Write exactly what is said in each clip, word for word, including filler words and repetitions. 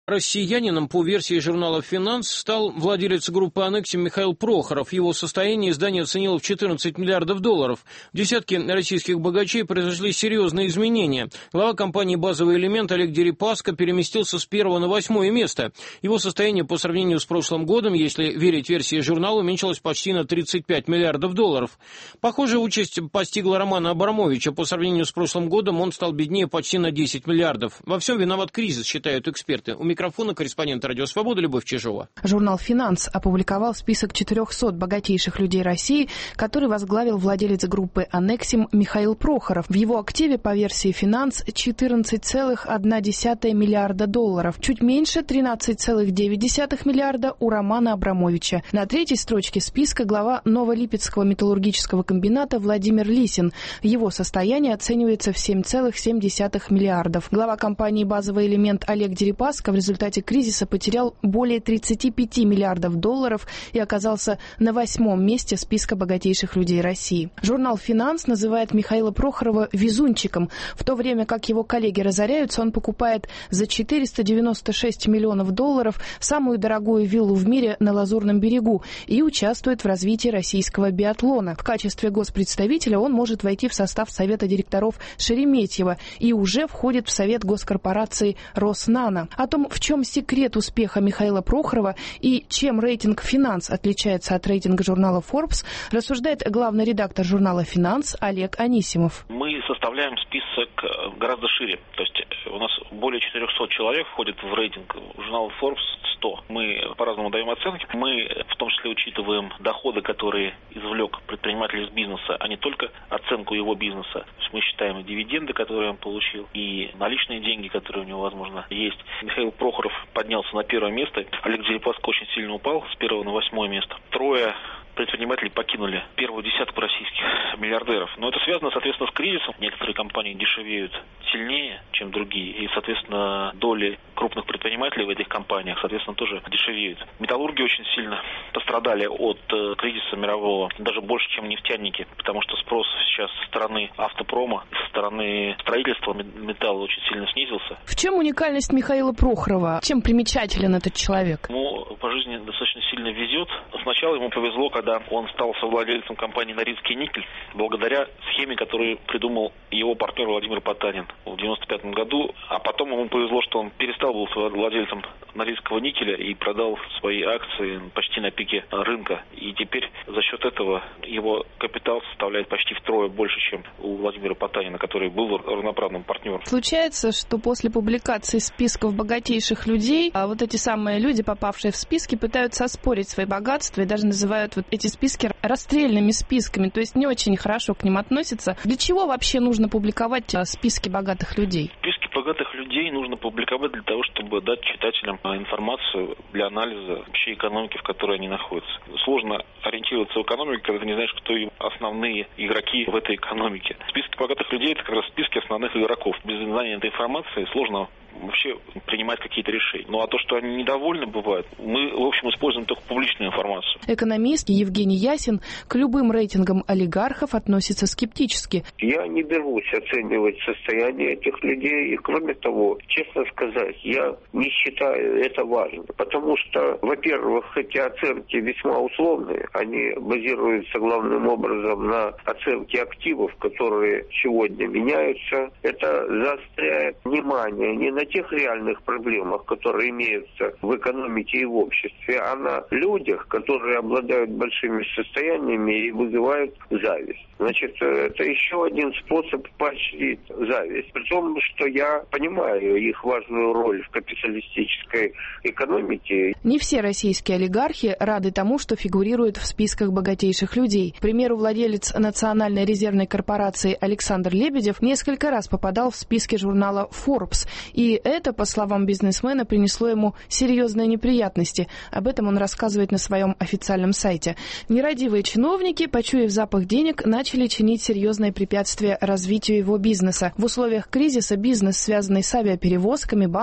Россиянином, по версии журнала «Финанс», стал владелец группы «Аннексим» Михаил Прохоров. Его состояние издание оценило в четырнадцать миллиардов долларов. В десятке российских богачей произошли серьезные изменения. Глава компании «Базовый элемент» Олег Дерипаска переместился с первого на восьмое место. Его состояние по сравнению с прошлым годом, если верить версии журнала, уменьшилось почти на тридцать пять миллиардов долларов. Похожая участь постигла Романа Абрамовича. По сравнению с прошлым годом он стал беднее почти на десять миллиардов. Во всем виноват кризис, считают эксперты. У микрофона корреспондент «Радио Свобода» Любовь Чижова. Журнал «Финанс» опубликовал список четырехсот богатейших людей России, который возглавил владелец группы «Аннексим» Михаил Прохоров. В его активе, по версии «Финанс», четырнадцать целых одна десятая миллиарда долларов. Чуть меньше тринадцать целых девять десятых миллиарда у Романа Абрамовича. На третьей строчке списка глава Новолипецкого металлургического комбината Владимир Лисин. Его состояние оценивается в семь целых семь десятых миллиардов. Глава компании «Базовый элемент» Олег Дерипаска в результате кризиса потерял более тридцати пяти миллиардов долларов и оказался на восьмом месте списка богатейших людей России. Журнал «Финанс» называет Михаила Прохорова везунчиком. В то время как его коллеги разоряются, он покупает за четыреста девяносто шесть миллионов долларов самую дорогую виллу в мире на Лазурном берегу и участвует в развитии российского биатлона. В качестве госпредставителя он может войти в состав совета директоров Шереметьево и уже входит в совет госкорпорации «Роснано». О том, в чем секрет успеха Михаила Прохорова и чем рейтинг «Финанс» отличается от рейтинга журнала Forbes, рассуждает главный редактор журнала «Финанс» Олег Анисимов. Мы составляем список гораздо шире. То есть у нас более четырехсот человек входит в рейтинг журнала Forbes сто. Мы по-разному даем оценки. Мы в том числе учитываем доходы, которые извлек предприниматель из бизнеса, а не только оценку его бизнеса. То есть мы считаем и дивиденды, которые он получил, и наличные деньги, которые у него, возможно, есть. Михаил Прохоров поднялся на первое место. Олег Дерипаска очень сильно упал с первого на восьмое место. Трое предприниматели покинули первую десятку российских миллиардеров. Но это связано, соответственно, с кризисом. Некоторые компании дешевеют сильнее, чем другие. И, соответственно, доли крупных предпринимателей в этих компаниях, соответственно, тоже дешевеют. Металлурги очень сильно пострадали от э, кризиса мирового, даже больше, чем нефтяники, потому что спрос сейчас со стороны автопрома, со стороны строительства металла очень сильно снизился. В чем уникальность Михаила Прохорова? Чем примечателен этот человек? Ему по жизни достаточно сильно везет. Сначала ему повезло, когда он стал совладельцем компании «Норильский никель», благодаря схеме, которую придумал его партнер Владимир Потанин в девяносто пятом году. А потом ему повезло, что он перестал быть владельцем Норильского никеля и продал свои акции почти на пике рынка. И теперь за счет этого его капитал составляет почти втрое больше, чем у Владимира Потанина, который был равноправным партнером. Случается, что после публикации списков богатейших людей, а вот эти самые люди, попавшие в списки, пытаются оспорить свои богатства и даже называют вот эти списки расстрельными списками, то есть не очень хорошо к ним относятся. Для чего вообще нужно публиковать списки богатых людей? Списки богатых людей нужно публиковать для того, чтобы дать читателям информацию для анализа вообще экономики, в которой они находятся. Сложно ориентироваться в экономике, когда ты не знаешь, кто основные игроки в этой экономике. Списки богатых людей – это как раз списки основных игроков. Без знания этой информации сложно вообще принимать какие-то решения. Ну а то, что они недовольны бывают, мы, в общем, используем только публичную информацию. Экономист Евгений Ясин к любым рейтингам олигархов относится скептически. Я не берусь оценивать состояние этих людей. И, кроме того, честно сказать, я не считаю это важным. Потому что, во-первых, эти оценки весьма условные. Они базируются главным образом на оценке активов, которые сегодня меняются. Это заостряет внимание не на тех реальных проблемах, которые имеются в экономике и в обществе, а на людях, которые обладают большими состояниями и вызывают зависть. Значит, это еще один способ поощрить зависть. При том, что я понимаю их важную роль в капиталистической экономике. Не все российские олигархи рады тому, что фигурируют в списках богатейших людей. К примеру, владелец Национальной резервной корпорации Александр Лебедев несколько раз попадал в списки журнала Forbes. И это, по словам бизнесмена, принесло ему серьезные неприятности. Об этом он рассказывает на своем официальном сайте. Нерадивые чиновники, почуяв запах денег, начали чинить серьезные препятствия развитию его бизнеса. В условиях кризиса бизнес, связанный с авиаперевозками, банками,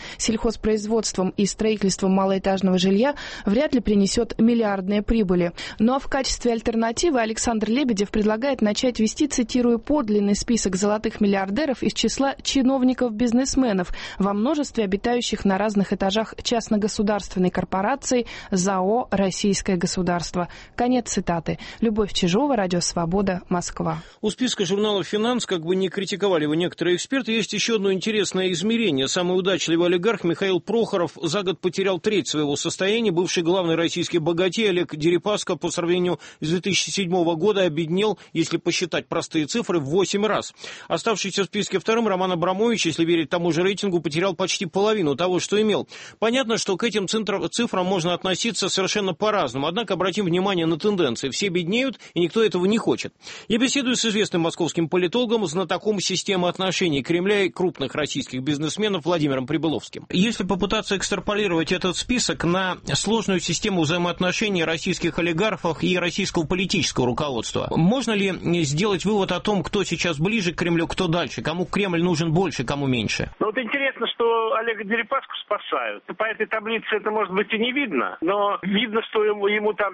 сельхозпроизводством и строительством малоэтажного жилья вряд ли принесет миллиардные прибыли. Ну а в качестве альтернативы Александр Лебедев предлагает начать вести, цитирую, подлинный список золотых миллиардеров из числа чиновников-бизнесменов во множестве обитающих на разных этажах частно-государственной корпорации ЗАО «Российское государство». Конец цитаты. Любовь Чижова, Радио Свобода, Москва. У списка журнала «Финанс», как бы не критиковали его некоторые эксперты, есть еще одно интересное измерение. Самый удачливый олигарх Михаил Прохоров за год потерял треть своего состояния. Бывший главный российский богатей Олег Дерипаска по сравнению с две тысячи седьмого года обеднел, если посчитать простые цифры, в восемь раз. Оставшийся в списке вторым Роман Абрамович, если верить тому же рейтингу, потерял почти половину того, что имел. Понятно, что к этим цифрам можно относиться совершенно по-разному. Однако обратим внимание на тенденции. Все беднеют, и никто этого не хочет. Я беседую с известным московским политологом, знатоком системы отношений Кремля и крупных российских бизнесменов Владимиром Прибыловским. Если попытаться экстраполировать этот список на сложную систему взаимоотношений российских олигархов и российского политического руководства, можно ли сделать вывод о том, кто сейчас ближе к Кремлю, кто дальше, кому Кремль нужен больше, кому меньше? Ну вот интересно, что Олега Дерипаску спасают. По этой таблице это, может быть, и не видно, но видно, что ему, ему там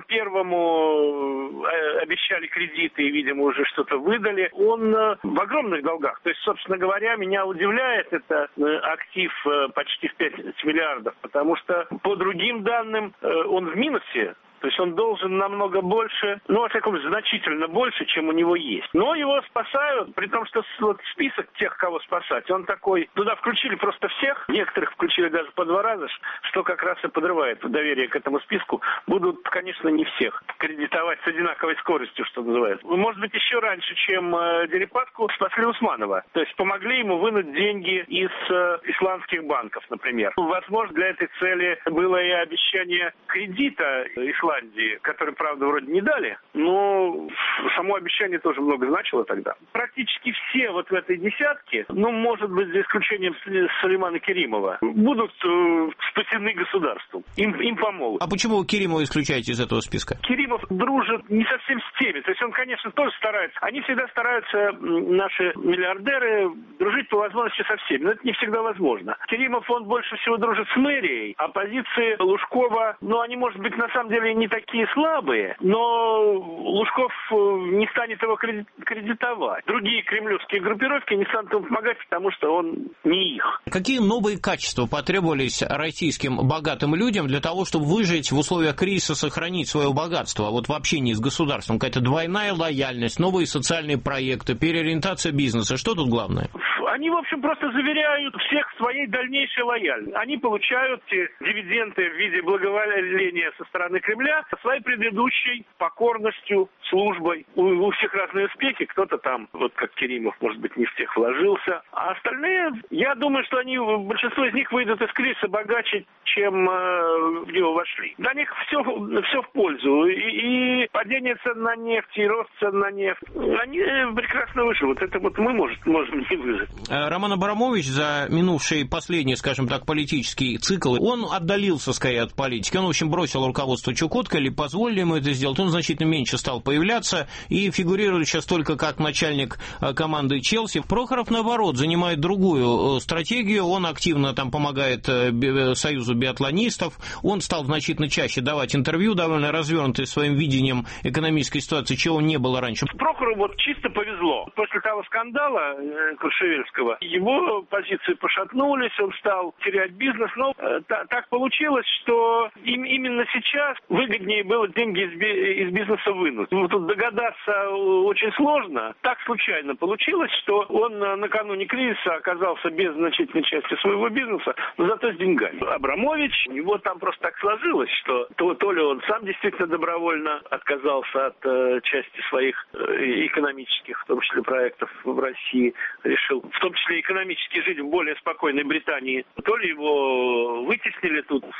первому обещали кредиты и, видимо, уже что-то выдали. Он в огромных долгах. То есть, собственно говоря, меня удивляет это актив почти в пять миллиардов, потому что по другим данным он в минусе. То есть он должен намного больше, ну, во всяком случае, значительно больше, чем у него есть. Но его спасают, при том, что вот список тех, кого спасать, он такой, туда включили просто всех, некоторых включили даже по два раза, что как раз и подрывает доверие к этому списку. Будут, конечно, не всех кредитовать с одинаковой скоростью, что называется. Может быть, еще раньше, чем э, Дерипаску, спасли Усманова. То есть помогли ему вынуть деньги из э, исландских банков, например. Возможно, для этой цели было и обещание кредита исландских, который, правда, вроде не дали, но само обещание тоже много значило тогда. Практически все вот в этой десятке, ну, может быть, за исключением Сулеймана Керимова, будут э, спасены государством. Им, им помогут. А почему вы Керимова исключаете из этого списка? Керимов дружит не совсем с теми. То есть он, конечно, тоже старается. Они всегда стараются, наши миллиардеры, дружить по возможности со всеми. Но это не всегда возможно. Керимов, он больше всего дружит с мэрией, а позиции Лужкова, ну, они, может быть, на самом деле не такие слабые, но Лужков не станет его кредитовать. Другие кремлевские группировки не станут ему помогать, потому что он не их. Какие новые качества потребовались российским богатым людям для того, чтобы выжить в условиях кризиса, сохранить свое богатство? Вот в общении с государством какая-то двойная лояльность, новые социальные проекты, переориентация бизнеса. Что тут главное? Они, в общем, просто заверяют всех в своей дальнейшей лояльности. Они получают те дивиденды в виде благоволения со стороны Кремля своей предыдущей покорностью, службой. У, у всех разные успехи. Кто-то там, вот как Керимов, может быть, не в тех вложился. А остальные, я думаю, что они, большинство из них выйдут из кризиса богаче, чем э, в него вошли. Для них все, все в пользу. И, и падение цен на нефть, и рост цен на нефть. Они прекрасно выживут. Это вот мы, может, можем не выжить. Роман Абрамович за минувший последний, скажем так, политический цикл, он отдалился скорее от политики. Он, в общем, бросил руководство Чукотка, или позволили ему это сделать. Он значительно меньше стал появляться и фигурирует сейчас только как начальник команды Челси. Прохоров, наоборот, занимает другую стратегию. Он активно там помогает Союзу биатлонистов. Он стал значительно чаще давать интервью, довольно развернутый своим видением экономической ситуации, чего не было раньше. Прохорову вот чисто повезло. После того скандала Куршевельского его позиции пошатнулись, он стал терять бизнес. Но э, та, так получилось, что им именно сейчас выгоднее было деньги из, из бизнеса вынуть. Вот тут догадаться очень сложно. Так случайно получилось, что он накануне кризиса оказался без значительной части своего бизнеса, но зато с деньгами. Абрамович, у него там просто так сложилось, что то, то ли он сам действительно добровольно отказался от э, части своих э, экономических, в том числе проектов в России, решил, в том числе экономически, жить в более спокойной Британии, то ли его вытеснили тут в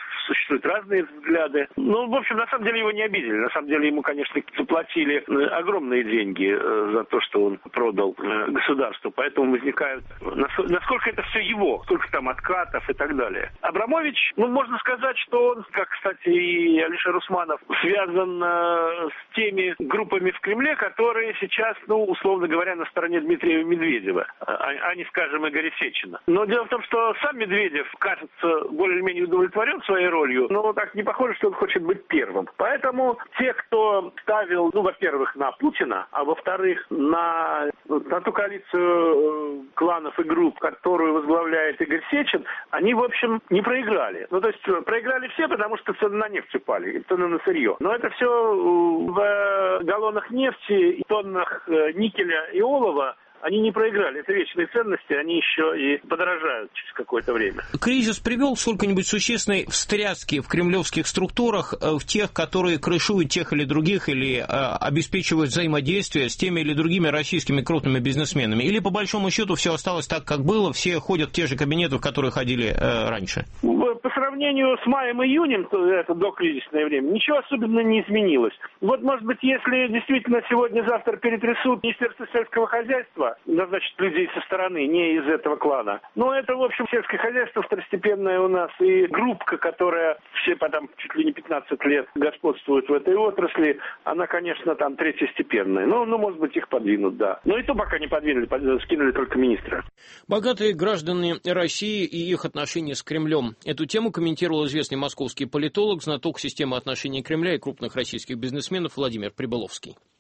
существуют разные взгляды. Ну, в общем, на самом деле его не обидели. На самом деле ему, конечно, заплатили огромные деньги за то, что он продал государству. Поэтому возникают, насколько это все его, сколько там откатов и так далее. Абрамович, ну, можно сказать, что он, как, кстати, и Алишер Усманов, связан с теми группами в Кремле, которые сейчас, ну, условно говоря, на стороне Дмитрия Медведева, а не, скажем, Игоря Сечина. Но дело в том, что сам Медведев, кажется, более-менее удовлетворен своей ролью, но так не похоже, что он хочет быть первым. Поэтому те, кто ставил, ну, во-первых, на Путина, а во-вторых, на, на ту коалицию кланов и групп, которую возглавляет Игорь Сечин, они, в общем, не проиграли. Ну, то есть проиграли все, потому что цены на нефть упали, цены на сырье. Но это все в галлонах нефти, тоннах никеля и олова. Они не проиграли. Это вечные ценности, они еще и подорожают через какое-то время. Кризис привел к сколько-нибудь существенной встряски в кремлевских структурах, в тех, которые крышуют тех или других, или э, обеспечивают взаимодействие с теми или другими российскими крупными бизнесменами? Или, по большому счету, все осталось так, как было, все ходят в те же кабинеты, в которые ходили э, раньше? По сравнению с маем-июнем, это докризисное время, ничего особенно не изменилось. Вот, может быть, если действительно сегодня-завтра перетрясут Министерство сельского хозяйства, назначат людей со стороны, не из этого клана. Но это, в общем, сельское хозяйство второстепенное у нас. И группка, которая все потом чуть ли не пятнадцать лет господствует в этой отрасли, она, конечно, там третьестепенная. Ну, ну, может быть, их подвинут, да. Но и то пока не подвинули, скинули только министра. Богатые граждане России и их отношения с Кремлем. Эту тему комментировал известный московский политолог, знаток системы отношений Кремля и крупных российских бизнесменов Владимир Прибыловский.